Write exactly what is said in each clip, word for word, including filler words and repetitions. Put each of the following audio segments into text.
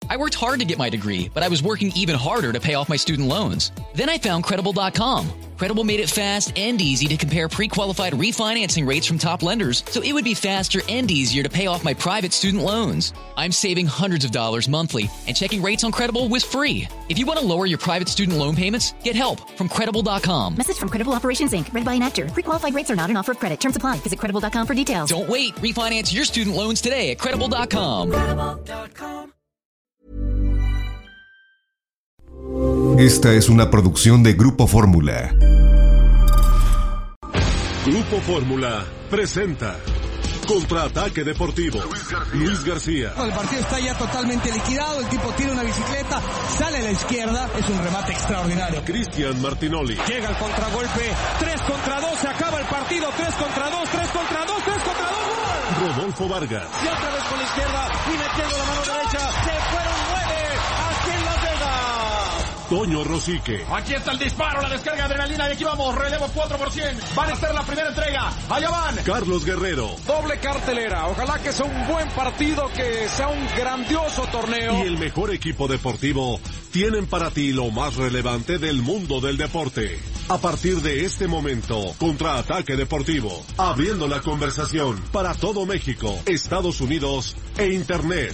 I worked hard to get my degree, but I was working even harder to pay off my student loans. Then I found Credible dot com. Credible made it fast and easy to compare pre-qualified refinancing rates from top lenders, so it would be faster and easier to pay off my private student loans. I'm saving hundreds of dollars monthly, and checking rates on Credible was free. If you want to lower your private student loan payments, get help from Credible dot com. Message from Credible Operations, Incorporated. Read by an actor. Pre-qualified rates are not an offer of credit. Terms apply. Visit Credible dot com for details. Don't wait. Refinance your student loans today at Credible dot com. Credible dot com. Esta es una producción de Grupo Fórmula. Grupo Fórmula presenta Contraataque Deportivo. Luis García. El partido está ya totalmente liquidado, el tipo tira una bicicleta, sale a la izquierda, es un remate extraordinario. Cristian Martinoli. Llega el contragolpe, tres contra dos, se acaba el partido, tres contra dos, tres contra dos, tres contra dos, ¡gol! Rodolfo Vargas. Y otra vez con la izquierda, y metiendo la mano derecha, se fueron nueve, aquí en Las Vegas. Toño Rosique. Aquí está el disparo, la descarga de adrenalina y aquí vamos, relevo cuatro por ciento. Van a estar la primera entrega, allá van. Carlos Guerrero. Doble cartelera, ojalá que sea un buen partido, que sea un grandioso torneo. Y el mejor equipo deportivo tienen para ti lo más relevante del mundo del deporte. A partir de este momento, Contraataque Deportivo, abriendo la conversación para todo México, Estados Unidos e Internet.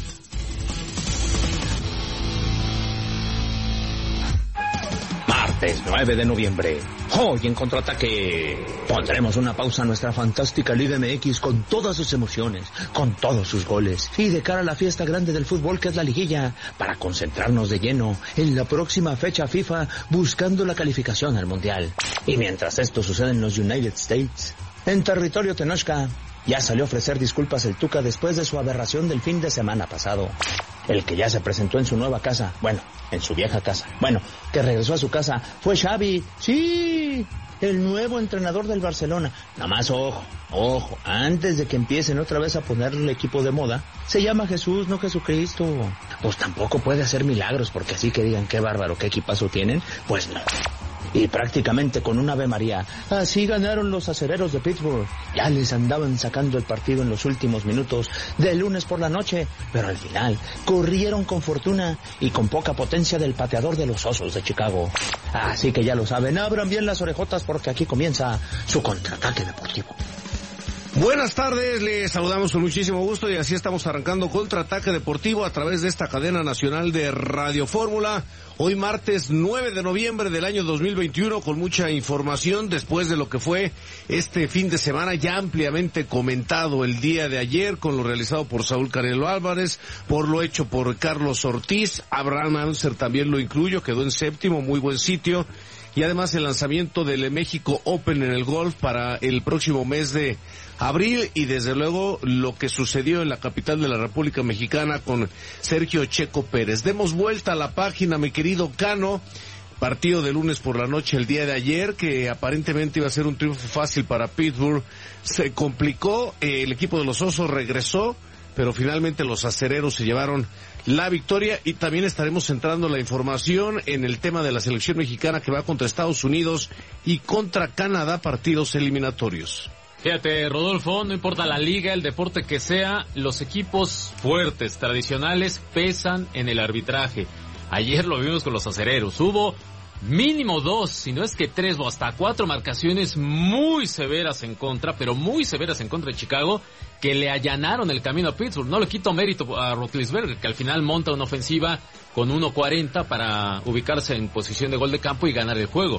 Martes nueve de noviembre. Hoy en Contraataque pondremos una pausa a nuestra fantástica Liga M X con todas sus emociones, con todos sus goles y de cara a la fiesta grande del fútbol que es la liguilla, para concentrarnos de lleno en la próxima fecha FIFA buscando la calificación al Mundial. Y mientras esto sucede en los United States, en territorio Tenochca, ya salió a ofrecer disculpas el Tuca después de su aberración del fin de semana pasado. El que ya se presentó en su nueva casa, bueno, en su vieja casa, bueno, que regresó a su casa, fue Xavi, sí, el nuevo entrenador del Barcelona. Nada más ojo, ojo, antes de que empiecen otra vez a ponerle el equipo de moda, se llama Jesús, no Jesucristo. Pues tampoco puede hacer milagros, porque así que digan qué bárbaro, qué equipazo tienen, pues no. Y prácticamente con un Ave María, así ganaron los acereros de Pittsburgh. Ya les andaban sacando el partido en los últimos minutos del lunes por la noche, pero al final corrieron con fortuna y con poca potencia del pateador de los Osos de Chicago. Así que ya lo saben, abran bien las orejotas porque aquí comienza su Contraataque Deportivo. Buenas tardes, les saludamos con muchísimo gusto y así estamos arrancando Contraataque Deportivo a través de esta cadena nacional de Radio Fórmula. Hoy martes nueve de noviembre del año dos mil veintiuno con mucha información después de lo que fue este fin de semana ya ampliamente comentado el día de ayer con lo realizado por Saúl Canelo Álvarez, por lo hecho por Carlos Ortiz. Abraham Anser también lo incluyo, quedó en séptimo, muy buen sitio. Y además el lanzamiento del México Open en el golf para el próximo mes de abril y desde luego lo que sucedió en la capital de la República Mexicana con Sergio Checo Pérez. Demos vuelta a la página, mi querido Cano. Partido de lunes por la noche el día de ayer que aparentemente iba a ser un triunfo fácil para Pittsburgh. Se complicó, eh, el equipo de los Osos regresó, pero finalmente los acereros se llevaron la victoria y también estaremos centrando la información en el tema de la selección mexicana que va contra Estados Unidos y contra Canadá, partidos eliminatorios. Fíjate, Rodolfo, no importa la liga, el deporte que sea, los equipos fuertes, tradicionales, pesan en el arbitraje. Ayer lo vimos con los acereros, hubo mínimo dos, si no es que tres o hasta cuatro marcaciones muy severas en contra, pero muy severas en contra de Chicago, que le allanaron el camino a Pittsburgh. No le quito mérito a Roethlisberger, que al final monta una ofensiva con uno cuarenta para ubicarse en posición de gol de campo y ganar el juego.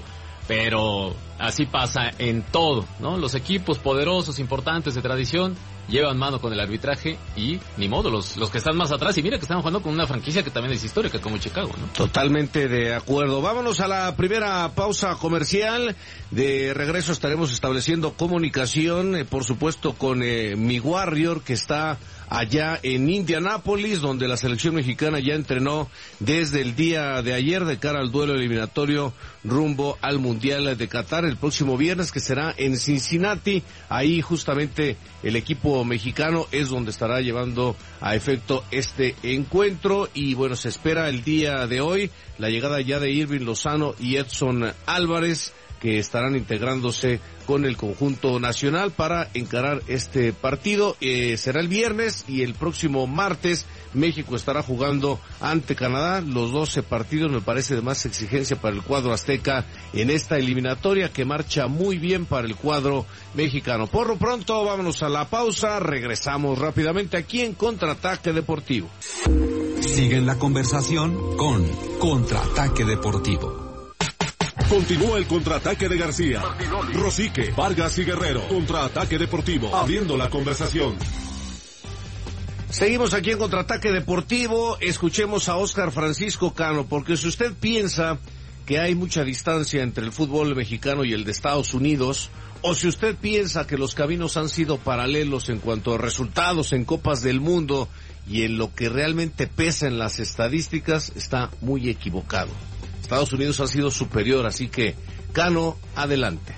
Pero así pasa en todo, ¿no? Los equipos poderosos, importantes, de tradición, llevan mano con el arbitraje y ni modo, los, los que están más atrás, y mira que están jugando con una franquicia que también es histórica como Chicago, ¿no? Totalmente de acuerdo. Vámonos a la primera pausa comercial. De regreso estaremos estableciendo comunicación, eh, por supuesto, con eh, mi Warrior, que está allá en Indianápolis, donde la selección mexicana ya entrenó desde el día de ayer de cara al duelo eliminatorio rumbo al Mundial de Qatar el próximo viernes, que será en Cincinnati. Ahí justamente el equipo mexicano es donde estará llevando a efecto este encuentro y bueno, se espera el día de hoy la llegada ya de Irving Lozano y Edson Álvarez, que estarán integrándose con el conjunto nacional para encarar este partido. Eh, será el viernes y el próximo martes México estará jugando ante Canadá. Los doce partidos me parece de más exigencia para el cuadro azteca en esta eliminatoria que marcha muy bien para el cuadro mexicano. Por lo pronto, vámonos a la pausa. Regresamos rápidamente aquí en Contraataque Deportivo. Sigue en la conversación con Contraataque Deportivo. Continúa el Contraataque de García, Rosique, Vargas y Guerrero. Contraataque Deportivo, abriendo la conversación. Seguimos aquí en Contraataque Deportivo. Escuchemos a Óscar Francisco Cano, porque si usted piensa que hay mucha distancia entre el fútbol mexicano y el de Estados Unidos, o si usted piensa que los caminos han sido paralelos en cuanto a resultados en Copas del Mundo y en lo que realmente pesa en las estadísticas, está muy equivocado. Estados Unidos ha sido superior, así que, Cano, adelante.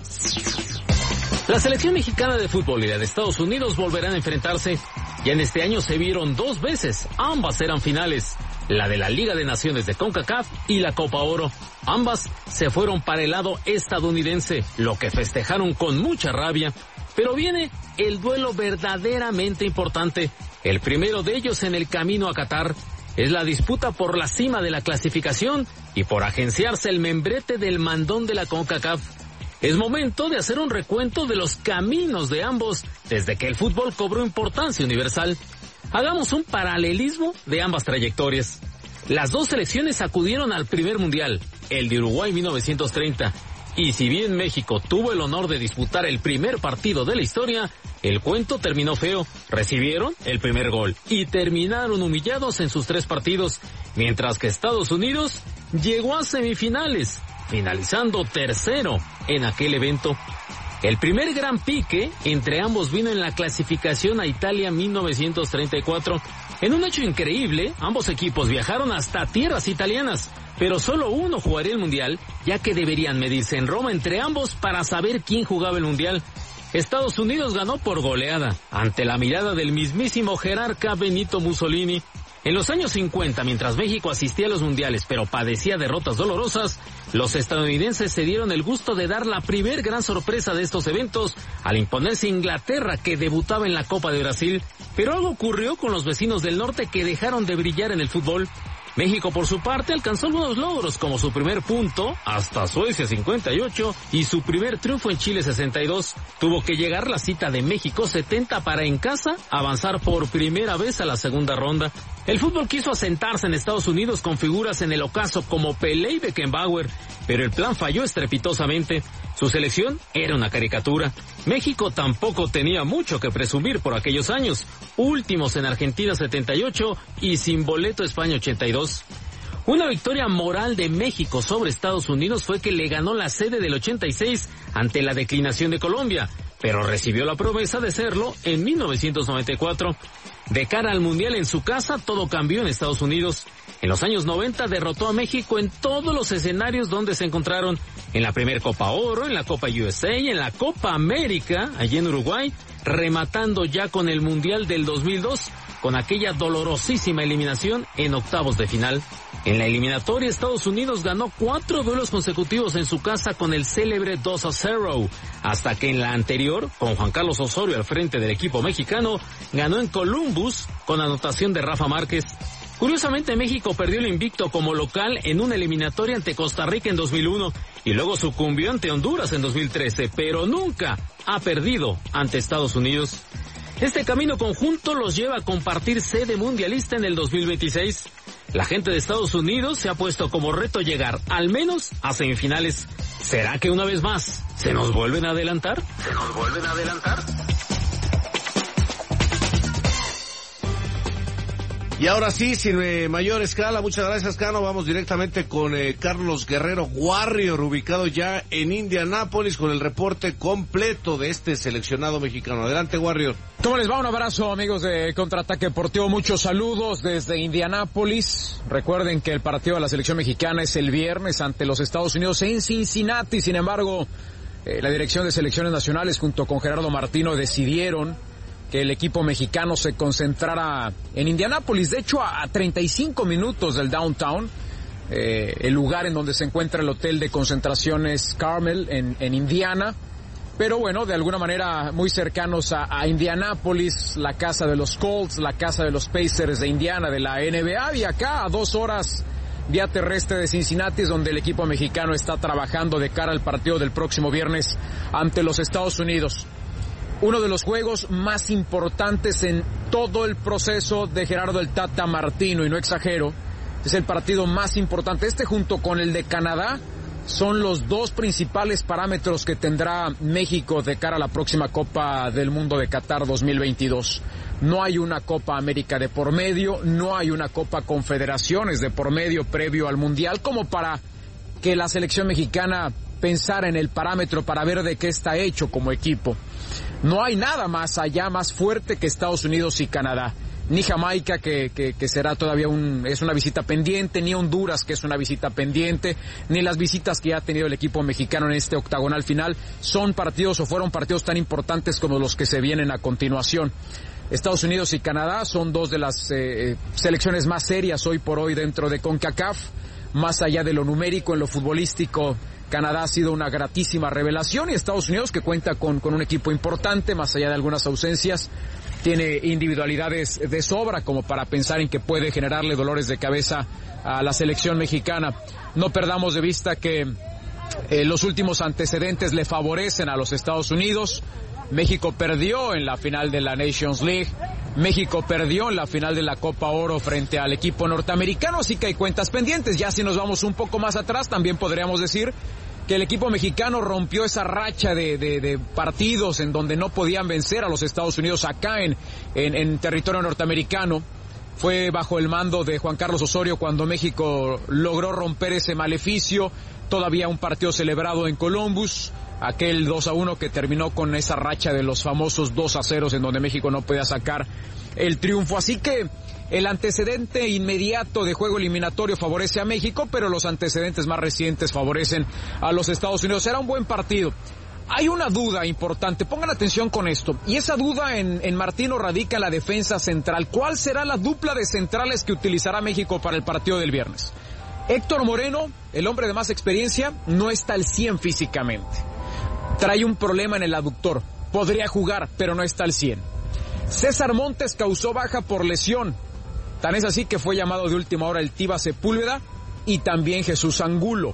La selección mexicana de fútbol y la de Estados Unidos volverán a enfrentarse. Ya en este año se vieron dos veces, ambas eran finales, la de la Liga de Naciones de CONCACAF y la Copa Oro. Ambas se fueron para el lado estadounidense, lo que festejaron con mucha rabia. Pero viene el duelo verdaderamente importante, el primero de ellos en el camino a Qatar. Es la disputa por la cima de la clasificación y por agenciarse el membrete del mandón de la CONCACAF. Es momento de hacer un recuento de los caminos de ambos desde que el fútbol cobró importancia universal. Hagamos un paralelismo de ambas trayectorias. Las dos selecciones acudieron al primer mundial, el de Uruguay mil novecientos treinta. Y si bien México tuvo el honor de disputar el primer partido de la historia, el cuento terminó feo. Recibieron el primer gol y terminaron humillados en sus tres partidos, mientras que Estados Unidos llegó a semifinales, finalizando tercero en aquel evento. El primer gran pique entre ambos vino en la clasificación a Italia mil novecientos treinta y cuatro. En un hecho increíble, ambos equipos viajaron hasta tierras italianas, pero solo uno jugaría el Mundial, ya que deberían medirse en Roma entre ambos para saber quién jugaba el Mundial. Estados Unidos ganó por goleada, ante la mirada del mismísimo jerarca Benito Mussolini. En los años cincuenta, mientras México asistía a los mundiales pero padecía derrotas dolorosas, los estadounidenses se dieron el gusto de dar la primer gran sorpresa de estos eventos al imponerse Inglaterra, que debutaba en la Copa de Brasil. Pero algo ocurrió con los vecinos del norte que dejaron de brillar en el fútbol. México, por su parte, alcanzó algunos logros, como su primer punto hasta Suecia cincuenta y ocho y su primer triunfo en Chile sesenta y dos. Tuvo que llegar la cita de México setenta para en casa avanzar por primera vez a la segunda ronda. El fútbol quiso asentarse en Estados Unidos con figuras en el ocaso como Pelé y Beckenbauer, pero el plan falló estrepitosamente. Su selección era una caricatura. México tampoco tenía mucho que presumir por aquellos años, últimos en Argentina setenta y ocho y sin boleto España ochenta y dos. Una victoria moral de México sobre Estados Unidos fue que le ganó la sede del ochenta y seis ante la declinación de Colombia, pero recibió la promesa de serlo en mil novecientos noventa y cuatro. De cara al Mundial en su casa, todo cambió en Estados Unidos. En los años noventa derrotó a México en todos los escenarios donde se encontraron, en la primer Copa Oro, en la Copa U S A, en la Copa América, allí en Uruguay, rematando ya con el Mundial del dos mil dos, con aquella dolorosísima eliminación en octavos de final. En la eliminatoria, Estados Unidos ganó cuatro duelos consecutivos en su casa con el célebre dos a cero, hasta que en la anterior, con Juan Carlos Osorio al frente del equipo mexicano, ganó en Columbus con anotación de Rafa Márquez. Curiosamente, México perdió el invicto como local en una eliminatoria ante Costa Rica en dos mil uno y luego sucumbió ante Honduras en dos mil trece, pero nunca ha perdido ante Estados Unidos. Este camino conjunto los lleva a compartir sede mundialista en el dos mil veintiséis. La gente de Estados Unidos se ha puesto como reto llegar al menos a semifinales. ¿Será que una vez más se nos vuelven a adelantar? ¿Se nos vuelven a adelantar? Y ahora sí, sin eh, mayor escala, muchas gracias, Cano. Vamos directamente con eh, Carlos Guerrero, Warrior, ubicado ya en Indianápolis, con el reporte completo de este seleccionado mexicano. Adelante, Warrior. ¿Cómo les va? Un abrazo, amigos de Contraataque Deportivo. Muchos saludos desde Indianápolis. Recuerden que el partido de la selección mexicana es el viernes ante los Estados Unidos en Cincinnati. Sin embargo, eh, la Dirección de Selecciones Nacionales junto con Gerardo Martino decidieron que el equipo mexicano se concentrara en Indianápolis. De hecho, a treinta y cinco minutos del downtown, eh, el lugar en donde se encuentra el hotel de concentraciones Carmel en, en Indiana. Pero bueno, de alguna manera muy cercanos a, a Indianápolis, la casa de los Colts, la casa de los Pacers de Indiana, de la N B A, y acá a dos horas vía terrestre de Cincinnati es donde el equipo mexicano está trabajando de cara al partido del próximo viernes ante los Estados Unidos. Uno de los juegos más importantes en todo el proceso de Gerardo el Tata Martino, y no exagero, es el partido más importante. Este junto con el de Canadá son los dos principales parámetros que tendrá México de cara a la próxima Copa del Mundo de Qatar dos mil veintidós. No hay una Copa América de por medio, no hay una Copa Confederaciones de por medio previo al Mundial, como para que la selección mexicana pensara en el parámetro para ver de qué está hecho como equipo. No hay nada más allá, más fuerte que Estados Unidos y Canadá. Ni Jamaica, que, que, que será todavía un, es una visita pendiente, ni Honduras, que es una visita pendiente, ni las visitas que ha tenido el equipo mexicano en este octagonal final son partidos o fueron partidos tan importantes como los que se vienen a continuación. Estados Unidos y Canadá son dos de las eh, selecciones más serias hoy por hoy dentro de CONCACAF, más allá de lo numérico, en lo futbolístico. Canadá ha sido una gratísima revelación, y Estados Unidos, que cuenta con, con un equipo importante, más allá de algunas ausencias, tiene individualidades de sobra como para pensar en que puede generarle dolores de cabeza a la selección mexicana. No perdamos de vista que eh, los últimos antecedentes le favorecen a los Estados Unidos. México perdió en la final de la Nations League, México perdió en la final de la Copa Oro frente al equipo norteamericano, así que hay cuentas pendientes. Ya si nos vamos un poco más atrás, también podríamos decir que el equipo mexicano rompió esa racha de, de, de partidos en donde no podían vencer a los Estados Unidos acá en, en, en territorio norteamericano. Fue bajo el mando de Juan Carlos Osorio cuando México logró romper ese maleficio. Todavía un partido celebrado en Columbus, aquel dos a uno que terminó con esa racha de los famosos dos a cero en donde México no podía sacar el triunfo. Así que el antecedente inmediato de juego eliminatorio favorece a México, pero los antecedentes más recientes favorecen a los Estados Unidos. Será un buen partido. Hay una duda importante, pongan atención con esto, y esa duda en, en Martino radica en la defensa central. ¿Cuál será la dupla de centrales que utilizará México para el partido del viernes? Héctor Moreno, el hombre de más experiencia, no está al cien físicamente. Trae un problema en el aductor. Podría jugar, pero no está al cien. César Montes causó baja por lesión. Tan es así que fue llamado de última hora el Tiva Sepúlveda y también Jesús Angulo.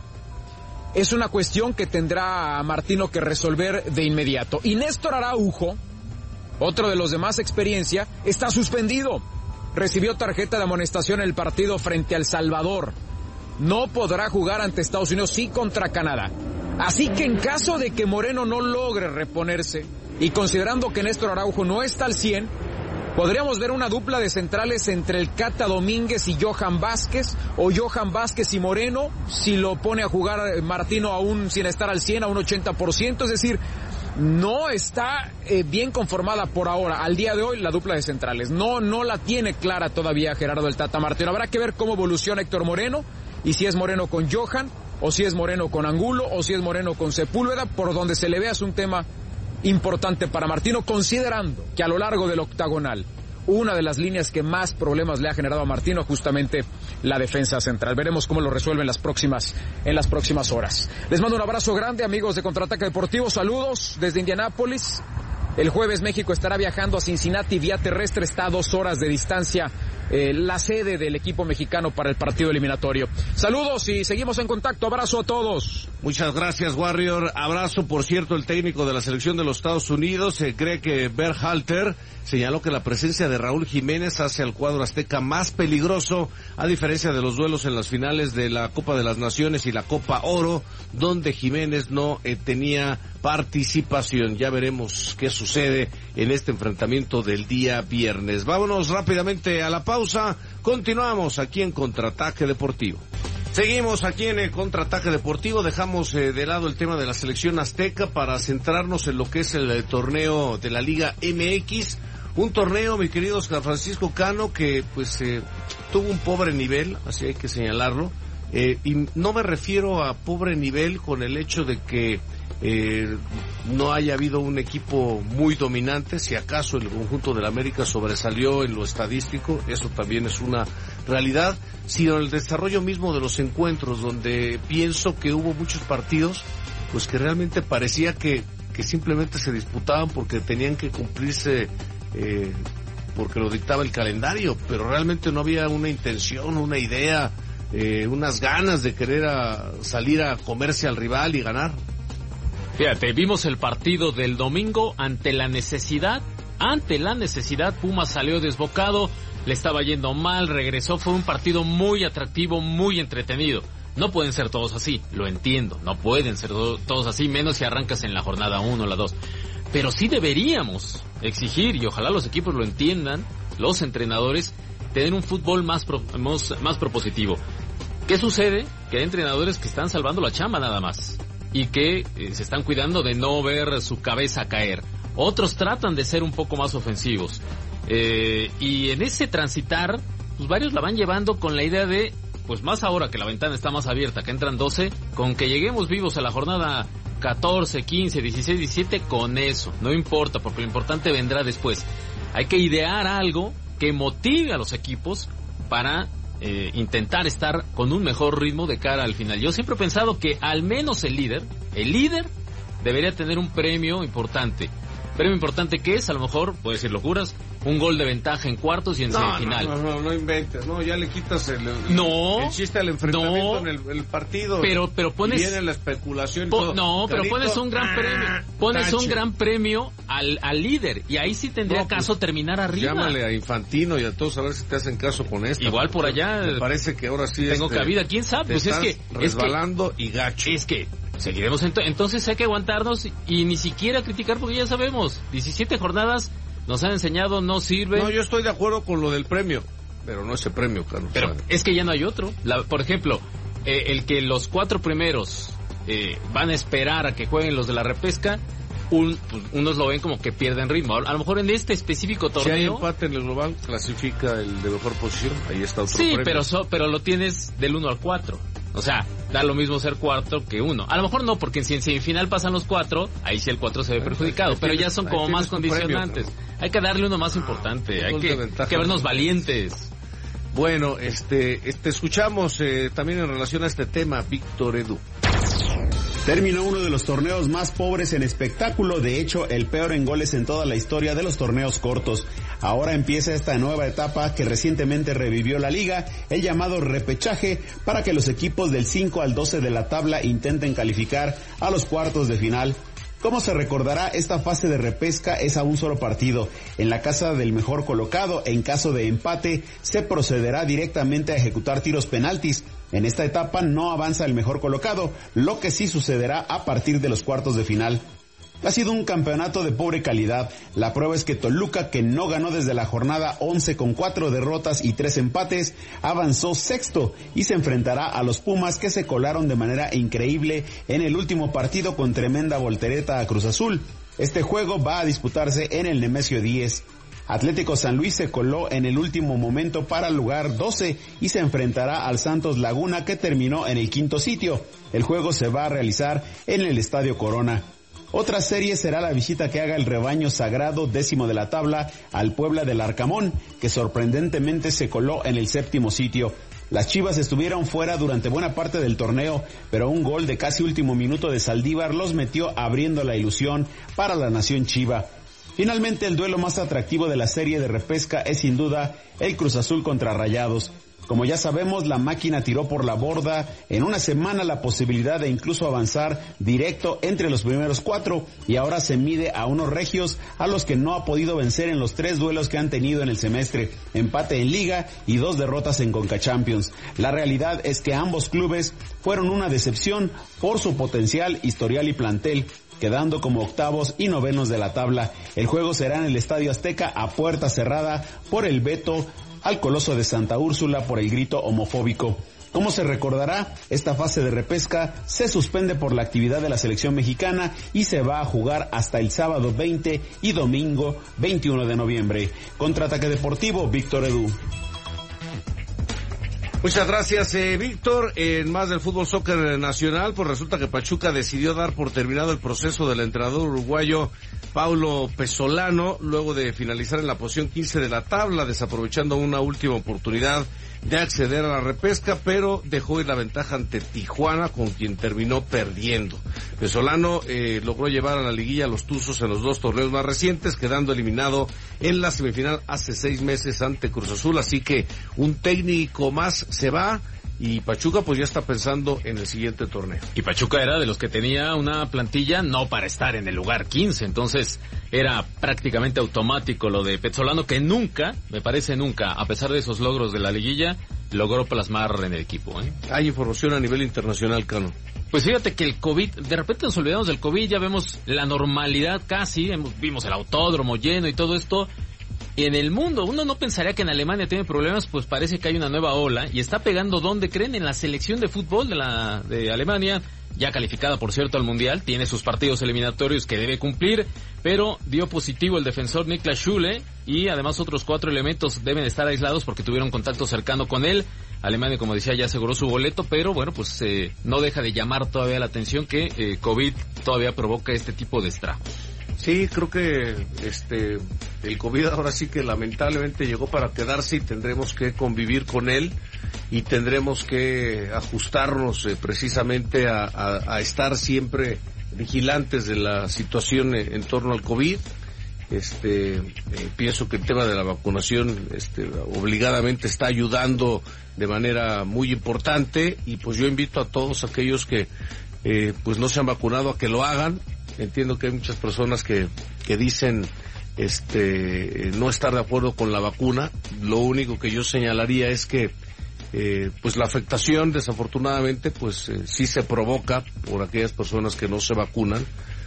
Es una cuestión que tendrá Martino que resolver de inmediato. Y Néstor Araujo, otro de los de más experiencia, está suspendido. Recibió tarjeta de amonestación en el partido frente a El Salvador. No podrá jugar ante Estados Unidos, sí contra Canadá. Así que en caso de que Moreno no logre reponerse, y considerando que Néstor Araujo no está al cien, podríamos ver una dupla de centrales entre el Cata Domínguez y Johan Vázquez, o Johan Vázquez y Moreno, si lo pone a jugar Martino aún sin estar al cien, a un ochenta por ciento, es decir, no está eh, bien conformada por ahora, al día de hoy, la dupla de centrales. No, no la tiene clara todavía Gerardo el Tata Martino. Habrá que ver cómo evoluciona Héctor Moreno, y si es Moreno con Johan, o si es Moreno con Angulo, o si es Moreno con Sepúlveda. Por donde se le vea es un tema importante para Martino, considerando que a lo largo del octagonal, una de las líneas que más problemas le ha generado a Martino, justamente la defensa central. Veremos cómo lo resuelven las próximas, en las próximas horas. Les mando un abrazo grande, amigos de Contraataque Deportivo. Saludos desde Indianápolis. El jueves México estará viajando a Cincinnati vía terrestre, está a dos horas de distancia eh, la sede del equipo mexicano para el partido eliminatorio. Saludos y seguimos en contacto. Abrazo a todos. Muchas gracias, Warrior. Abrazo. Por cierto, el técnico de la selección de los Estados Unidos se cree que Berhalter señaló que la presencia de Raúl Jiménez hace al cuadro azteca más peligroso, a diferencia de los duelos en las finales de la Copa de las Naciones y la Copa Oro, donde Jiménez no eh, tenía participación. Ya veremos qué sucede en este enfrentamiento del día viernes. Vámonos rápidamente a la pausa. Continuamos aquí en Contraataque Deportivo. Seguimos aquí en el Contraataque Deportivo. Dejamos eh, de lado el tema de la selección azteca para centrarnos en lo que es el, el torneo de la Liga M X. Un torneo, mi querido Oscar Francisco Cano, que pues eh, tuvo un pobre nivel, así hay que señalarlo. Eh, y no me refiero a pobre nivel con el hecho de que eh, no haya habido un equipo muy dominante. Si acaso el conjunto del América sobresalió en lo estadístico, eso también es una realidad, sino el desarrollo mismo de los encuentros, donde pienso que hubo muchos partidos pues que realmente parecía que, que simplemente se disputaban porque tenían que cumplirse, eh, porque lo dictaba el calendario, pero realmente no había una intención, una idea, eh, unas ganas de querer a, salir a comerse al rival y ganar. Fíjate, vimos el partido del domingo ante la necesidad, ante la necesidad, Pumas salió desbocado, le estaba yendo mal, regresó, fue un partido muy atractivo, muy entretenido. No pueden ser todos así, lo entiendo, no pueden ser todos así, menos si arrancas en la jornada uno o la dos. Pero sí deberíamos exigir, y ojalá los equipos lo entiendan, los entrenadores, tener un fútbol más, pro, más, más propositivo. ¿Qué sucede? Que hay entrenadores que están salvando la chamba nada más, y que eh, se están cuidando de no ver su cabeza caer. Otros tratan de ser un poco más ofensivos. Eh, y en ese transitar, pues varios la van llevando con la idea de, pues más ahora que la ventana está más abierta, que entran doce, con que lleguemos vivos a la jornada catorce, quince, dieciséis, diecisiete, con eso, no importa, porque lo importante vendrá después. Hay que idear algo que motive a los equipos para eh, intentar estar con un mejor ritmo de cara al final. Yo siempre he pensado que al menos el líder, el líder debería tener un premio importante. Premio importante que es, a lo mejor, puede decir locuras, un gol de ventaja en cuartos y en no, semifinal. No, no, no, no inventes, no, ya le quitas el, el, no, el chiste al enfrentamiento no, en el, el partido. Pero, pero pones... Y viene la especulación y po, todo. No, pero Carito, pones un gran premio, pones tache. un gran premio al, al líder, y ahí sí tendría no, pues, caso terminar arriba. Llámale a Infantino y a todos a ver si te hacen caso con esto. Igual por allá. Me parece que ahora sí tengo este, cabida, quién sabe, te pues es que... resbalando es que, y gacho. Es que... Seguiremos ent- entonces hay que aguantarnos y ni siquiera criticar porque ya sabemos, diecisiete jornadas nos han enseñado, no sirve. No, yo estoy de acuerdo con lo del premio, pero no ese premio, Carlos. Pero es que ya no hay otro. La, por ejemplo, eh, el que los cuatro primeros eh, van a esperar a que jueguen los de la repesca, un, pues, unos lo ven como que pierden ritmo. A lo mejor en este específico torneo... Si hay empate en el global, clasifica el de mejor posición, ahí está otro sí, premio. pero, so, pero lo tienes del uno al cuatro. O sea, da lo mismo ser cuarto que uno. A lo mejor no, porque si en semifinal pasan los cuatro, ahí sí el cuatro se ve perjudicado. Pero ya son como más condicionantes. Premio, hay que darle uno más importante. Hay que, que vernos valientes. Bueno, este, este escuchamos eh, también en relación a este tema, Víctor Edu. Terminó uno de los torneos más pobres en espectáculo, de hecho el peor en goles en toda la historia de los torneos cortos. Ahora empieza esta nueva etapa que recientemente revivió la liga, el llamado repechaje, para que los equipos del cinco al doce de la tabla intenten calificar a los cuartos de final. Como se recordará, esta fase de repesca es a un solo partido. En la casa del mejor colocado, en caso de empate, se procederá directamente a ejecutar tiros penaltis. En esta etapa no avanza el mejor colocado, lo que sí sucederá a partir de los cuartos de final. Ha sido un campeonato de pobre calidad. La prueba es que Toluca, que no ganó desde la jornada once con cuatro derrotas y tres empates, avanzó sexto y se enfrentará a los Pumas, que se colaron de manera increíble en el último partido con tremenda voltereta a Cruz Azul. Este juego va a disputarse en el Nemesio diez. Atlético San Luis se coló en el último momento para el lugar doce y se enfrentará al Santos Laguna, que terminó en el quinto sitio. El juego se va a realizar en el Estadio Corona. Otra serie será la visita que haga el rebaño sagrado, décimo de la tabla, al Puebla del Arcamón, que sorprendentemente se coló en el séptimo sitio. Las Chivas estuvieron fuera durante buena parte del torneo, pero un gol de casi último minuto de Saldívar los metió abriendo la ilusión para la nación chiva. Finalmente, el duelo más atractivo de la serie de repesca es sin duda el Cruz Azul contra Rayados. Como ya sabemos, la máquina tiró por la borda en una semana la posibilidad de incluso avanzar directo entre los primeros cuatro, y ahora se mide a unos regios a los que no ha podido vencer en los tres duelos que han tenido en el semestre, empate en Liga y dos derrotas en Conca Champions. La realidad es que ambos clubes fueron una decepción por su potencial, historial y plantel, quedando como octavos y novenos de la tabla. El juego será en el Estadio Azteca a puerta cerrada por el veto al Coloso de Santa Úrsula por el grito homofóbico. Como se recordará, esta fase de repesca se suspende por la actividad de la selección mexicana y se va a jugar hasta el sábado veinte y domingo veintiuno de noviembre. Contraataque Deportivo, Víctor Edu. Muchas gracias, eh, Víctor. En más del fútbol soccer nacional, pues resulta que Pachuca decidió dar por terminado el proceso del entrenador uruguayo Paulo Pesolano, luego de finalizar en la posición quince de la tabla, desaprovechando una última oportunidad de acceder a la repesca, pero dejó ir la ventaja ante Tijuana, con quien terminó perdiendo. Pesolano eh, logró llevar a la liguilla a los Tuzos en los dos torneos más recientes, quedando eliminado en la semifinal hace seis meses ante Cruz Azul, así que un técnico más se va. Y Pachuca pues ya está pensando en el siguiente torneo. Y Pachuca era de los que tenía una plantilla no para estar en el lugar quince, entonces era prácticamente automático lo de Pesolano, que nunca, me parece nunca, a pesar de esos logros de la liguilla, logró plasmar en el equipo, ¿eh? Hay información a nivel internacional, Cano. Pues fíjate que el COVID, de repente nos olvidamos del COVID, ya vemos la normalidad casi, vimos el autódromo lleno y todo esto. En el mundo, uno no pensaría que en Alemania tiene problemas, pues parece que hay una nueva ola y está pegando donde creen, en la selección de fútbol de la de Alemania, ya calificada por cierto al Mundial, tiene sus partidos eliminatorios que debe cumplir, pero dio positivo el defensor Niklas Schüle y además otros cuatro elementos deben estar aislados porque tuvieron contacto cercano con él. Alemania, como decía, ya aseguró su boleto, pero bueno, pues eh, no deja de llamar todavía la atención que eh, COVID todavía provoca este tipo de estragos. Sí, creo que este el COVID ahora sí que lamentablemente llegó para quedarse y tendremos que convivir con él y tendremos que ajustarnos eh, precisamente a, a, a estar siempre vigilantes de la situación en, en torno al COVID. Este, eh, pienso que el tema de la vacunación este, obligadamente está ayudando de manera muy importante y pues yo invito a todos aquellos que eh, pues no se han vacunado a que lo hagan. Entiendo que hay muchas personas que, que dicen este no estar de acuerdo con la vacuna. Lo único que yo señalaría es que eh, pues la afectación desafortunadamente pues eh, sí se provoca por aquellas personas que no se vacunan,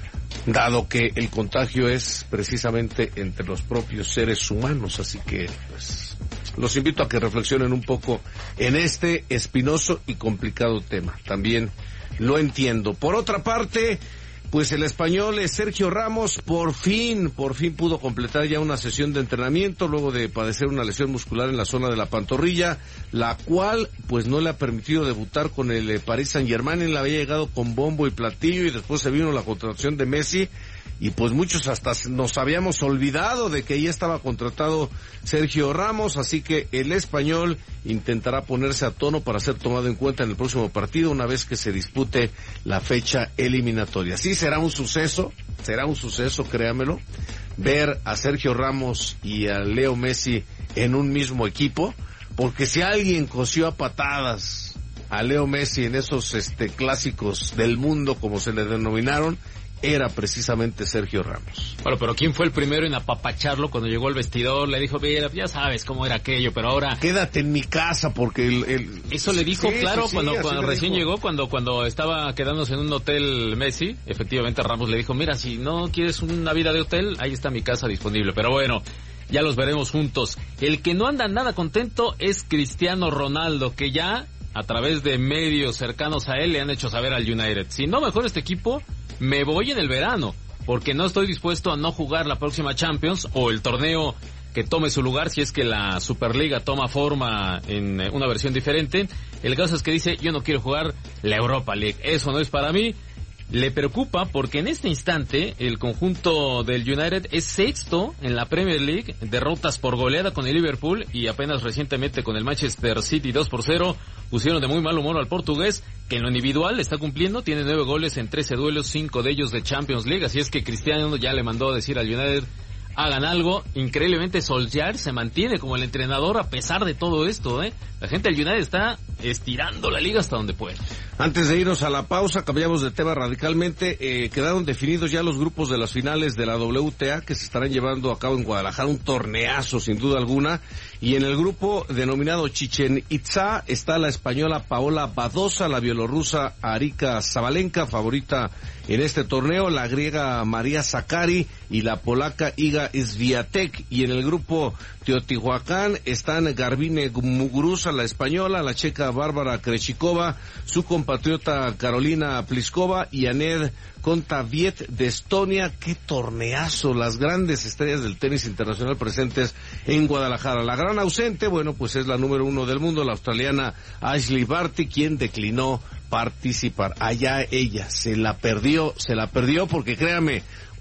dado que el contagio es precisamente entre los propios seres humanos. Así que pues los invito a que reflexionen un poco en este espinoso y complicado tema. También lo entiendo. Por otra parte, pues el español Sergio Ramos por fin, por fin pudo completar ya una sesión de entrenamiento luego de padecer una lesión muscular en la zona de la pantorrilla, la cual pues no le ha permitido debutar con el Paris Saint-Germain. Él había llegado con bombo y platillo y después se vino la contratación de Messi y pues muchos hasta nos habíamos olvidado de que ya estaba contratado Sergio Ramos, así que el español intentará ponerse a tono para ser tomado en cuenta en el próximo partido una vez que se dispute la fecha eliminatoria. Sí, será un suceso, será un suceso, créamelo, ver a Sergio Ramos y a Leo Messi en un mismo equipo, porque si alguien cosió a patadas a Leo Messi en esos este clásicos del mundo, como se le denominaron, era precisamente Sergio Ramos. Bueno, pero ¿quién fue el primero en apapacharlo cuando llegó al vestidor? Le dijo, mira, ya sabes cómo era aquello, pero ahora... Quédate en mi casa, porque el... el... Eso le dijo, sí, claro, sí, sí, cuando, cuando recién dijo. llegó, cuando cuando estaba quedándose en un hotel Messi, efectivamente Ramos le dijo, mira, si no quieres una vida de hotel, ahí está mi casa disponible. Pero bueno, ya los veremos juntos. El que no anda nada contento es Cristiano Ronaldo, que ya a través de medios cercanos a él le han hecho saber al United, si no mejora este equipo, me voy en el verano, porque no estoy dispuesto a no jugar la próxima Champions o el torneo que tome su lugar si es que la Superliga toma forma en una versión diferente. El caso es que dice, yo no quiero jugar la Europa League, eso no es para mí. Le preocupa porque en este instante el conjunto del United es sexto en la Premier League, derrotas por goleada con el Liverpool y apenas recientemente con el Manchester City dos por cero pusieron de muy mal humor al portugués, que en lo individual está cumpliendo, tiene nueve goles en trece duelos, cinco de ellos de Champions League, así es que Cristiano ya le mandó a decir al United, hagan algo. Increíblemente Solskjaer se mantiene como el entrenador a pesar de todo esto, ¿eh? La gente del United está estirando la liga hasta donde puede. Antes de irnos a la pausa, cambiamos de tema radicalmente. Eh, quedaron definidos ya los grupos de las finales de la W T A que se estarán llevando a cabo en Guadalajara, un torneazo sin duda alguna. Y en el grupo denominado Chichen Itzá está la española Paola Badosa, la bielorrusa Arika Zabalenka, favorita en este torneo, la griega María Sakkari y la polaca Iga Swiatek. Y en el grupo Teotihuacán están Garbine Muguruza, la española, la checa Bárbara Krejcikova, su compatriota Carolina Pliskova y Aned Kontaviet de Estonia. ¡Qué torneazo! Las grandes estrellas del tenis internacional presentes en Guadalajara. La gran ausente, bueno, pues es la número uno del mundo, la australiana Ashley Barty, quien declinó participar. Allá ella, se la perdió, se la perdió porque créame,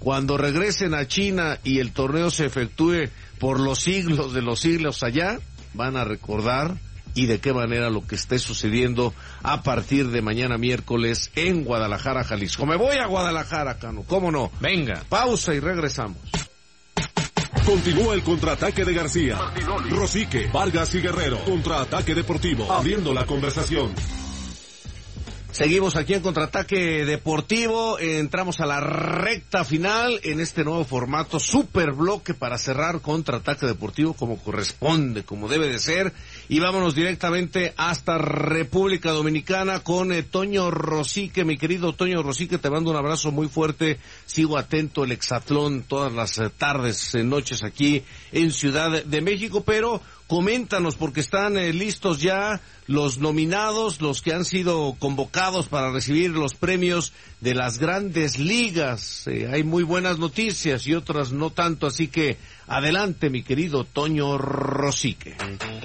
cuando regresen a China y el torneo se efectúe por los siglos de los siglos allá, van a recordar y de qué manera lo que esté sucediendo a partir de mañana miércoles en Guadalajara, Jalisco. Me voy a Guadalajara, Cano, ¿cómo no? Venga. Pausa y regresamos. Continúa el contraataque de García, Rosique, Vargas y Guerrero. Contraataque deportivo, abriendo la conversación. Seguimos aquí en Contraataque Deportivo, entramos a la recta final en este nuevo formato, super bloque para cerrar Contraataque Deportivo como corresponde, como debe de ser, y vámonos directamente hasta República Dominicana con eh, Toño Rosique. Mi querido Toño Rosique, te mando un abrazo muy fuerte, sigo atento el hexatlón todas las eh, tardes, eh, noches aquí en Ciudad de México, pero coméntanos porque están eh, listos ya los nominados, los que han sido convocados para recibir los premios de las grandes ligas. Eh, hay muy buenas noticias y otras no tanto, así que adelante, mi querido Toño Rosique.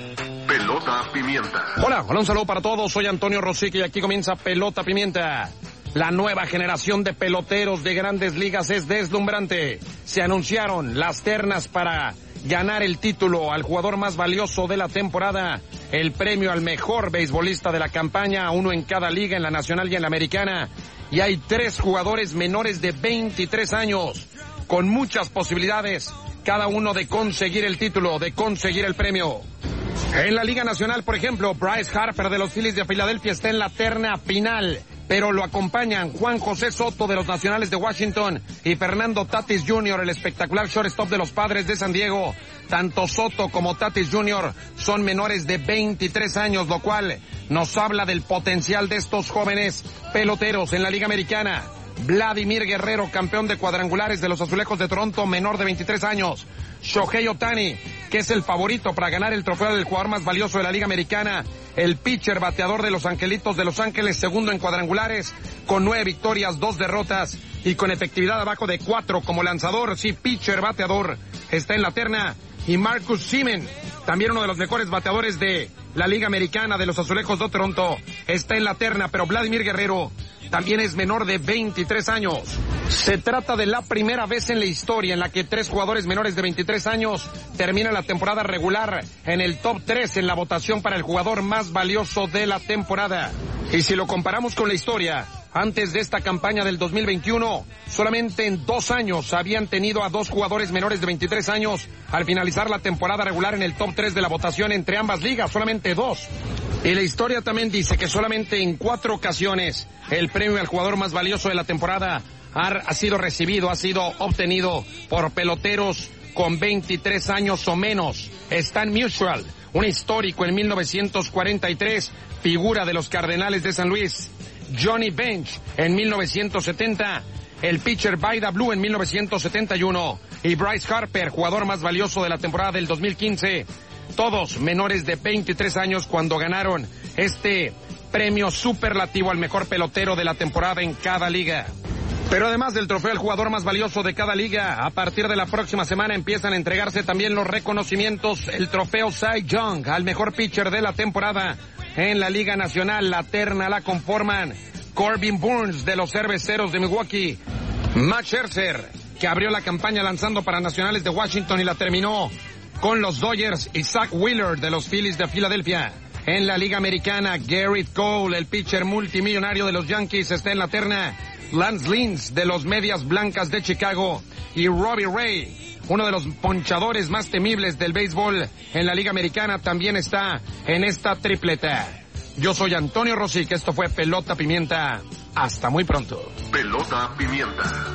Pelota Pimienta. Hola, hola, un saludo para todos, soy Antonio Rosique y aquí comienza Pelota Pimienta. La nueva generación de peloteros de grandes ligas es deslumbrante. Se anunciaron las ternas para ganar el título al jugador más valioso de la temporada, el premio al mejor beisbolista de la campaña, uno en cada liga, en la nacional y en la americana, y hay tres jugadores menores de veintitrés años, con muchas posibilidades, cada uno de conseguir el título, de conseguir el premio. En la Liga Nacional, por ejemplo, Bryce Harper de los Phillies de Filadelfia está en la terna final, pero lo acompañan Juan José Soto de los Nacionales de Washington y Fernando Tatis junior, el espectacular shortstop de los Padres de San Diego. Tanto Soto como Tatis junior son menores de veintitrés años, lo cual nos habla del potencial de estos jóvenes peloteros en la Liga Americana. Vladimir Guerrero, campeón de cuadrangulares de los Azulejos de Toronto, menor de veintitrés años. Shohei Ohtani, que es el favorito para ganar el trofeo del jugador más valioso de la Liga Americana. El pitcher bateador de los Angelitos de Los Ángeles, segundo en cuadrangulares, con nueve victorias, dos derrotas y con efectividad abajo de cuatro como lanzador. Sí, pitcher bateador está en la terna. Y Marcus Semien, también uno de los mejores bateadores de la Liga Americana de los Azulejos de Toronto, está en la terna, pero Vladimir Guerrero también es menor de veintitrés años. Se trata de la primera vez en la historia en la que tres jugadores menores de veintitrés años terminan la temporada regular en el top tres en la votación para el jugador más valioso de la temporada. Y si lo comparamos con la historia, antes de esta campaña del dos mil veintiuno, solamente en dos años habían tenido a dos jugadores menores de veintitrés años al finalizar la temporada regular en el top tres de la votación entre ambas ligas, solamente dos. Y la historia también dice que solamente en cuatro ocasiones el premio al jugador más valioso de la temporada ha, ha sido recibido, ha sido obtenido por peloteros con veintitrés años o menos. Stan Musial, un histórico en mil novecientos cuarenta y tres, figura de los Cardenales de San Luis. Johnny Bench en mil novecientos setenta, el pitcher Vida Blue en mil novecientos setenta y uno y Bryce Harper, jugador más valioso de la temporada del dos mil quince, todos menores de veintitrés años cuando ganaron este premio superlativo al mejor pelotero de la temporada en cada liga. Pero además del trofeo al jugador más valioso de cada liga, a partir de la próxima semana empiezan a entregarse también los reconocimientos, el trofeo Cy Young al mejor pitcher de la temporada en la Liga Nacional. La terna la conforman Corbin Burnes de los Cerveceros de Milwaukee, Max Scherzer, que abrió la campaña lanzando para Nacionales de Washington y la terminó con los Dodgers, y Zach Wheeler de los Phillies de Filadelfia. En la Liga Americana, Garrett Cole, el pitcher multimillonario de los Yankees, está en la terna. Lance Lynn de los Medias Blancas de Chicago y Robbie Ray, uno de los ponchadores más temibles del béisbol en la Liga Americana, también está en esta tripleta. Yo soy Antonio Rosique, esto fue Pelota Pimienta. Hasta muy pronto. Pelota Pimienta.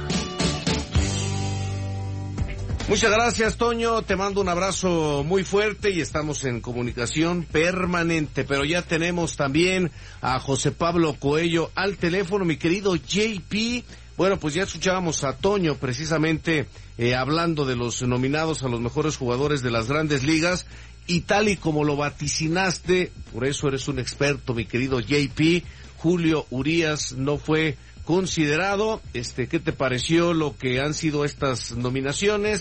Muchas gracias, Toño, te mando un abrazo muy fuerte y estamos en comunicación permanente, pero ya tenemos también a José Pablo Coello al teléfono, mi querido J P. Bueno, pues ya escuchábamos a Toño precisamente eh, hablando de los nominados a los mejores jugadores de las grandes ligas, y tal y como lo vaticinaste, por eso eres un experto, mi querido J P, Julio Urías no fue considerado. Este, ¿qué te pareció lo que han sido estas nominaciones?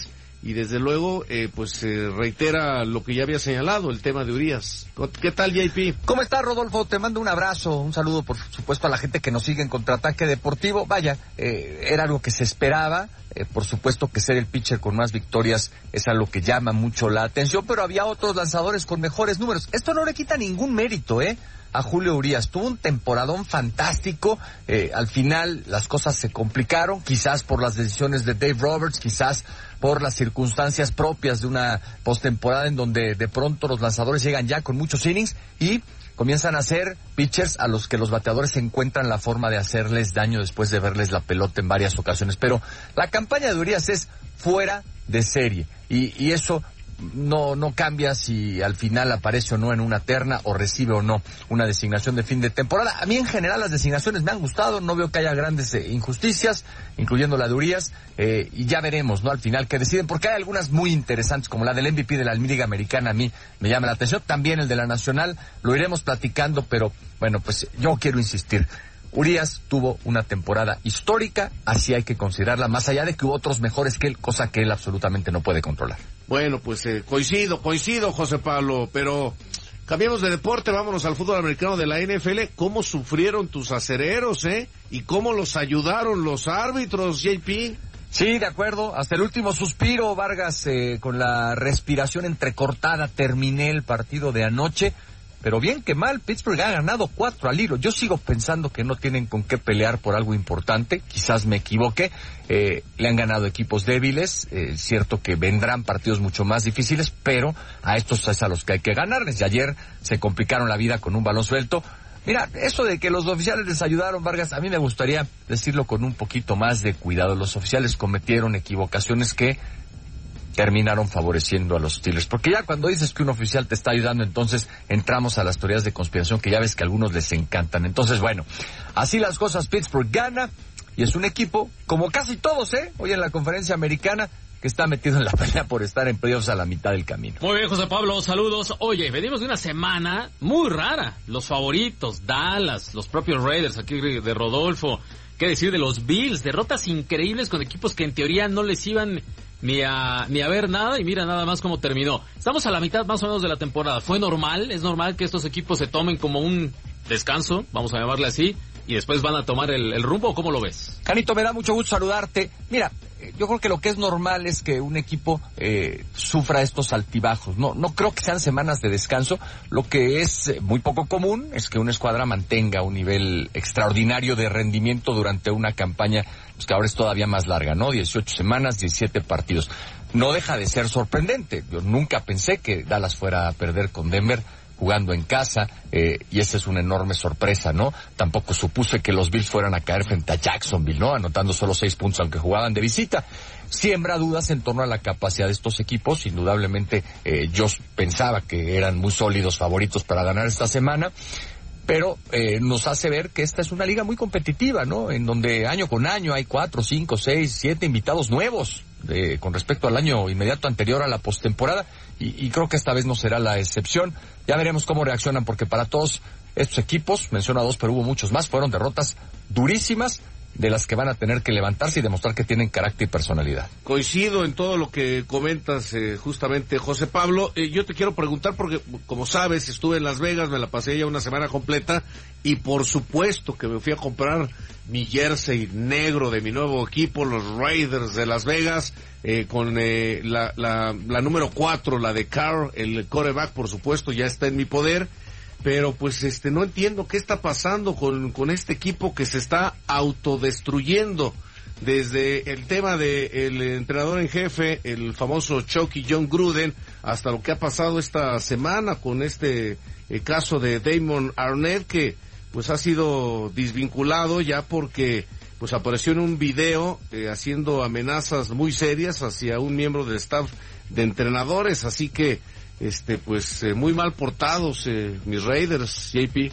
y desde luego eh, pues eh, reitera lo que ya había señalado, el tema de Urias. ¿Qué tal, J P? ¿Cómo estás, Rodolfo? Te mando un abrazo, un saludo por supuesto a la gente que nos sigue en Contraataque Deportivo. Vaya, eh, era algo que se esperaba, eh, por supuesto que ser el pitcher con más victorias es algo que llama mucho la atención, pero había otros lanzadores con mejores números. Esto no le quita ningún mérito, ¿eh? a Julio Urias. Tuvo un temporadón fantástico, eh, al final las cosas se complicaron, quizás por las decisiones de Dave Roberts, quizás por las circunstancias propias de una postemporada en donde de pronto los lanzadores llegan ya con muchos innings y comienzan a ser pitchers a los que los bateadores encuentran la forma de hacerles daño después de verles la pelota en varias ocasiones. Pero la campaña de Urias es fuera de serie y, y eso no no cambia si al final aparece o no en una terna o recibe o no una designación de fin de temporada. A mí en general las designaciones me han gustado, no veo que haya grandes eh, injusticias, incluyendo la de Urias, eh, y ya veremos, ¿no? Al final que deciden, porque hay algunas muy interesantes, como la del M V P de la Liga Americana, a mí me llama la atención, también el de la Nacional, lo iremos platicando, pero bueno, pues yo quiero insistir. Urias tuvo una temporada histórica, así hay que considerarla, más allá de que hubo otros mejores que él, cosa que él absolutamente no puede controlar. Bueno, pues eh, coincido, coincido, José Pablo, pero cambiemos de deporte, vámonos al fútbol americano de la N F L. ¿Cómo sufrieron tus acereros, eh? ¿Y cómo los ayudaron los árbitros, J P? Sí, de acuerdo, hasta el último suspiro, Vargas, eh, con la respiración entrecortada, terminé el partido de anoche. Pero bien que mal, Pittsburgh ha ganado cuatro al hilo. Yo sigo pensando que no tienen con qué pelear por algo importante. Quizás me equivoque. Eh, le han ganado equipos débiles. Es eh, cierto que vendrán partidos mucho más difíciles, pero a estos es a los que hay que ganarles. Y ayer se complicaron la vida con un balón suelto. Mira, eso de que los oficiales les ayudaron, Vargas, a mí me gustaría decirlo con un poquito más de cuidado. Los oficiales cometieron equivocaciones que terminaron favoreciendo a los Steelers, porque ya cuando dices que un oficial te está ayudando, entonces entramos a las teorías de conspiración que ya ves que a algunos les encantan. Entonces, bueno, así las cosas, Pittsburgh gana, y es un equipo, como casi todos, ¿eh? Hoy en la conferencia americana, que está metido en la pelea por estar en playoffs a la mitad del camino. Muy bien, José Pablo, saludos. Oye, venimos de una semana muy rara. Los favoritos, Dallas, los propios Raiders, aquí de Rodolfo, qué decir de los Bills, derrotas increíbles con equipos que en teoría no les iban ni a ni a ver nada, y mira nada más cómo terminó. Estamos a la mitad más o menos de la temporada. ¿Fue normal? ¿Es normal que estos equipos se tomen como un descanso, vamos a llamarle así, y después van a tomar el, el rumbo? ¿Cómo lo ves? Canito, me da mucho gusto saludarte. Mira, yo creo que lo que es normal es que un equipo eh, sufra estos altibajos. No, no creo que sean semanas de descanso. Lo que es muy poco común es que una escuadra mantenga un nivel extraordinario de rendimiento durante una campaña, pues que ahora es todavía más larga, ¿no? dieciocho semanas, diecisiete partidos. No deja de ser sorprendente. Yo nunca pensé que Dallas fuera a perder con Denver jugando en casa, eh, y esa es una enorme sorpresa, ¿no? Tampoco supuse que los Bills fueran a caer frente a Jacksonville, ¿no? Anotando solo seis puntos aunque jugaban de visita. Siembra dudas en torno a la capacidad de estos equipos. Indudablemente eh, yo pensaba que eran muy sólidos favoritos para ganar esta semana, pero eh, nos hace ver que esta es una liga muy competitiva, ¿no? En donde año con año hay cuatro, cinco, seis, siete invitados nuevos de, con respecto al año inmediato anterior a la postemporada, y, y creo que esta vez no será la excepción. Ya veremos cómo reaccionan, porque para todos estos equipos, menciono a dos, pero hubo muchos más, fueron derrotas durísimas, de las que van a tener que levantarse y demostrar que tienen carácter y personalidad. Coincido en todo lo que comentas, eh, justamente, José Pablo. Eh, yo te quiero preguntar, porque como sabes, estuve en Las Vegas, me la pasé ya una semana completa, y por supuesto que me fui a comprar mi jersey negro de mi nuevo equipo, los Raiders de Las Vegas, eh, con eh, la, la, la número cuatro, la de Carr, el quarterback, por supuesto, ya está en mi poder. Pero pues este no entiendo qué está pasando con, con este equipo que se está autodestruyendo. Desde el tema de el entrenador en jefe, el famoso Chucky John Gruden, hasta lo que ha pasado esta semana con este eh, caso de Damon Arnett, que pues ha sido desvinculado ya porque pues apareció en un video eh, haciendo amenazas muy serias hacia un miembro del staff de entrenadores. Así que Este, pues, eh, muy mal portados, eh, mis Raiders, J P.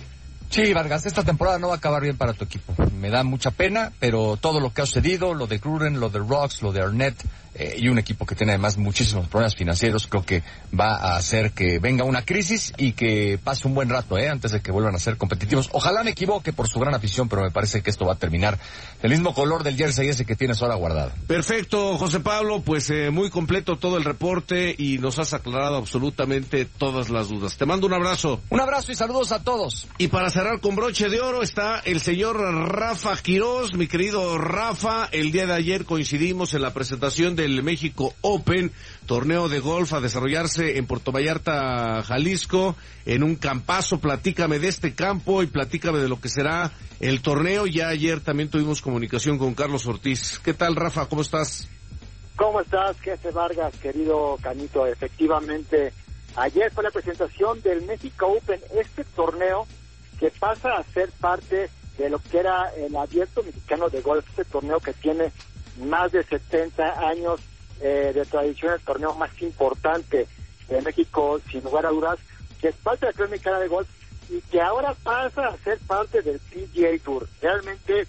Sí, Vargas, esta temporada no va a acabar bien para tu equipo. Me da mucha pena, pero todo lo que ha sucedido, lo de Gruden, lo de Rocks, lo de Arnett, eh, y un equipo que tiene además muchísimos problemas financieros, creo que va a hacer que venga una crisis y que pase un buen rato, eh, antes de que vuelvan a ser competitivos. Ojalá me equivoque por su gran afición, pero me parece que esto va a terminar del mismo color del jersey ese que tienes ahora guardado. Perfecto, José Pablo, pues eh, muy completo todo el reporte y nos has aclarado absolutamente todas las dudas. Te mando un abrazo. Un abrazo y saludos a todos. Y para cerrar con broche de oro está el señor Rafa Quirós. Mi querido Rafa, el día de ayer coincidimos en la presentación del México Open, torneo de golf a desarrollarse en Puerto Vallarta, Jalisco, en un campazo. Platícame de este campo y platícame de lo que será el torneo. Ya ayer también tuvimos comunicación con Carlos Ortiz. ¿Qué tal, Rafa? ¿Cómo estás? ¿Cómo estás, jefe Vargas, querido Canito? Efectivamente, ayer fue la presentación del México Open, este torneo que pasa a ser parte de lo que era el Abierto Mexicano de Golf, este torneo que tiene más de setenta años eh, de tradición, el torneo más importante de México, sin lugar a dudas, que es parte de la Federación Mexicana de Golf y que ahora pasa a ser parte del P G A Tour. Realmente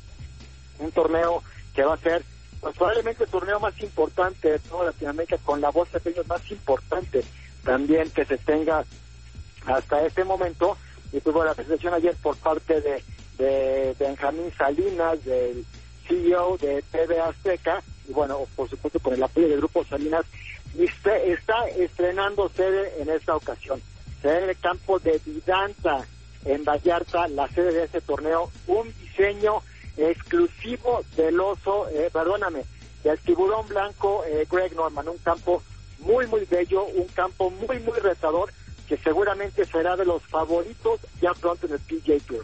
un torneo que va a ser pues, probablemente el torneo más importante de toda Latinoamérica, con la bolsa de premios más importante también que se tenga hasta este momento. Y tuvo la presentación ayer por parte de, de Benjamín Salinas, del C E O de T V Azteca, y bueno, por supuesto con el apoyo del Grupo Salinas, y se está estrenando sede en esta ocasión. Sede en el campo de Vidanta, en Vallarta, la sede de este torneo, un diseño exclusivo del oso, eh, perdóname, del tiburón blanco eh, Greg Norman, un campo muy, muy bello, un campo muy, muy retador, que seguramente será de los favoritos ya pronto en el P G A Tour.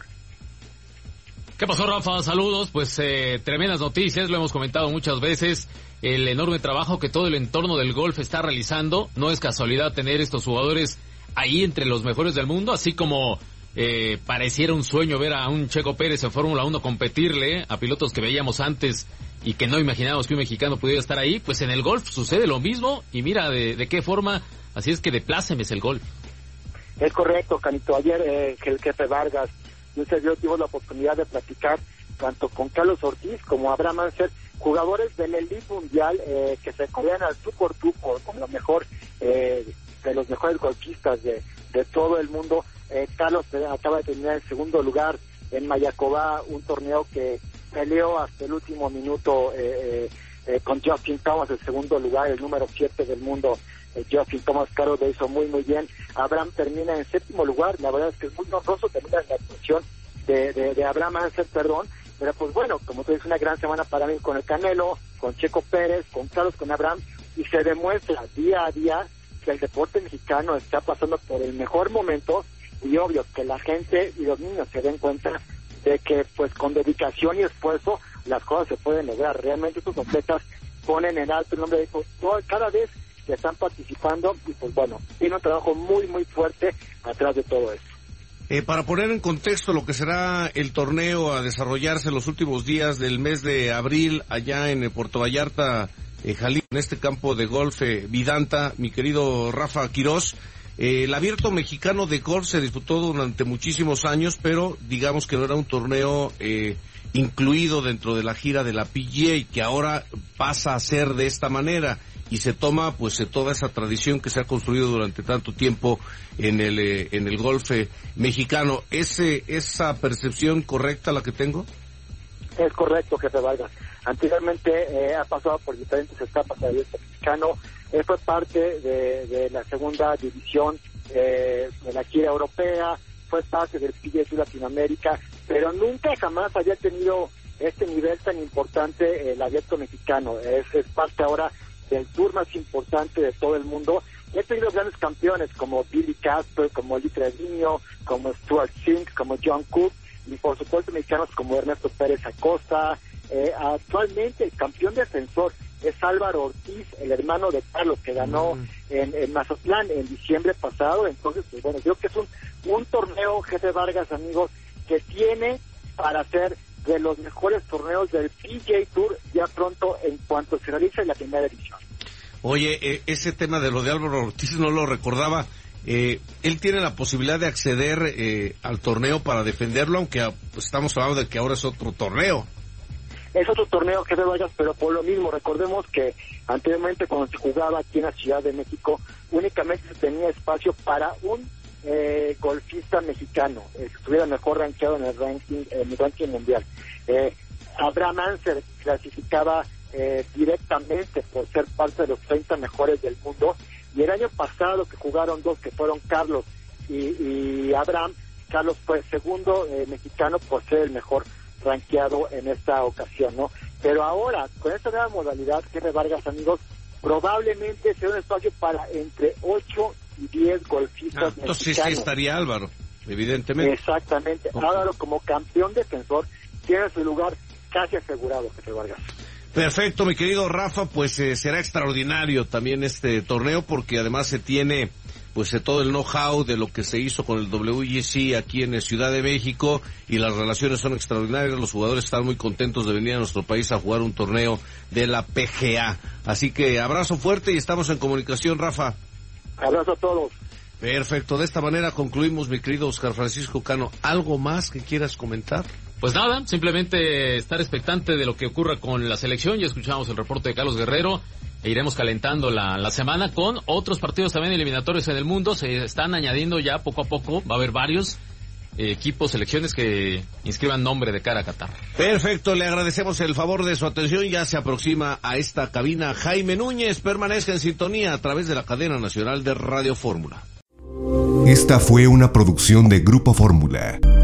¿Qué pasó, Rafa? Saludos. Pues eh, tremendas noticias, lo hemos comentado muchas veces, el enorme trabajo que todo el entorno del golf está realizando. No es casualidad tener estos jugadores ahí entre los mejores del mundo, así como eh, pareciera un sueño ver a un Checo Pérez en Fórmula uno competirle a pilotos que veíamos antes y que no imaginábamos que un mexicano pudiera estar ahí. Pues en el golf sucede lo mismo y mira de, de qué forma, así es que de plácemes el golf. Es correcto, Canito. Ayer eh, el jefe Vargas, yo tuve la oportunidad de platicar tanto con Carlos Ortiz como Abraham Anser, jugadores del Elite Mundial eh, que se corrían al tú por tú por, con lo mejor eh, de los mejores golfistas de, de todo el mundo. Eh, Carlos acaba de terminar en segundo lugar en Mayacobá, un torneo que peleó hasta el último minuto eh, eh, con Justin Thomas, el segundo lugar, el número siete del mundo. Justin Thomas, Carlos lo hizo muy muy bien. Abraham termina en séptimo lugar, la verdad es que es muy honroso terminar en la posición de, de, de Abraham Anser, perdón, pero pues bueno, como tú dices, una gran semana para mí con el Canelo, con Checo Pérez, con Carlos, con Abraham, y se demuestra día a día que el deporte mexicano está pasando por el mejor momento, y obvio que la gente y los niños se den cuenta de que pues con dedicación y esfuerzo las cosas se pueden lograr. Realmente estos atletas ponen en alto el nombre de todo, cada vez que están participando, y pues bueno, tiene un trabajo muy muy fuerte atrás de todo esto. Eh, para poner en contexto lo que será el torneo a desarrollarse en los últimos días del mes de abril allá en Puerto Vallarta, eh, Jalisco, en este campo de golf eh, Vidanta, mi querido Rafa Quirós, eh, el Abierto Mexicano de Golf se disputó durante muchísimos años, pero digamos que no era un torneo eh, incluido dentro de la gira de la P G A, que ahora pasa a ser de esta manera. Y se toma pues toda esa tradición que se ha construido durante tanto tiempo en el eh, en el golf eh, mexicano. ¿Es eh, esa percepción correcta la que tengo? Es correcto, jefe Vargas. Anteriormente eh, ha pasado por diferentes etapas del abierto mexicano. Eh, fue parte de, de la segunda división eh, de la gira europea, fue parte del P G A Tour Latinoamérica, pero nunca jamás había tenido este nivel tan importante el abierto mexicano. Es, es parte ahora del tour más importante de todo el mundo. He tenido grandes campeones como Billy Casper, como Lee Trevino, como Stuart Sink, como John Cook, y por supuesto mexicanos como Ernesto Pérez Acosta. Eh, actualmente el campeón defensor es Álvaro Ortiz, el hermano de Carlos, que ganó mm. en, en Mazatlán en diciembre pasado. Entonces, pues bueno, creo que es un, un torneo, jefe Vargas, amigos, que tiene para ser de los mejores torneos del P G A Tour ya pronto en cuanto se realice la primera edición. Oye, eh, ese tema de lo de Álvaro Ortiz no lo recordaba. eh, él tiene la posibilidad de acceder eh, al torneo para defenderlo, aunque pues, estamos hablando de que ahora es otro torneo. Es otro torneo, Jefe Vargas, pero por lo mismo, recordemos que anteriormente cuando se jugaba aquí en la Ciudad de México, únicamente se tenía espacio para un eh, golfista mexicano, eh, que estuviera mejor rankeado en el ranking, en el ranking mundial. Eh, Abraham Ancer clasificaba eh, directamente por ser parte de los treinta mejores del mundo, y el año pasado que jugaron dos, que fueron Carlos y, y Abraham, Carlos fue segundo eh, mexicano por ser el mejor rankeado en esta ocasión, ¿no? Pero ahora, con esta nueva modalidad, Jefe Vargas, amigos, probablemente sea un espacio para entre ocho y diez golfistas ah, entonces mexicanos. Sí estaría Álvaro, evidentemente. Exactamente. Okay. Álvaro, como campeón defensor, tiene su lugar casi asegurado, Jefe Vargas. Perfecto, mi querido Rafa, pues eh, será extraordinario también este torneo, porque además se tiene pues eh, todo el know-how de lo que se hizo con el W G C aquí en Ciudad de México, y las relaciones son extraordinarias. Los jugadores están muy contentos de venir a nuestro país a jugar un torneo de la P G A. Así que abrazo fuerte y estamos en comunicación, Rafa. Abrazo a todos. Perfecto, de esta manera concluimos, mi querido Oscar Francisco Cano. ¿Algo más que quieras comentar? Pues nada, simplemente estar expectante de lo que ocurra con la selección. Ya escuchamos el reporte de Carlos Guerrero e iremos calentando la, la semana con otros partidos también eliminatorios en el mundo. Se están añadiendo ya poco a poco, va a haber varios eh, equipos, selecciones que inscriban nombre de cara a Qatar. Perfecto, le agradecemos el favor de su atención. Ya se aproxima a esta cabina Jaime Núñez. Permanezca en sintonía a través de la cadena nacional de Radio Fórmula. Esta fue una producción de Grupo Fórmula.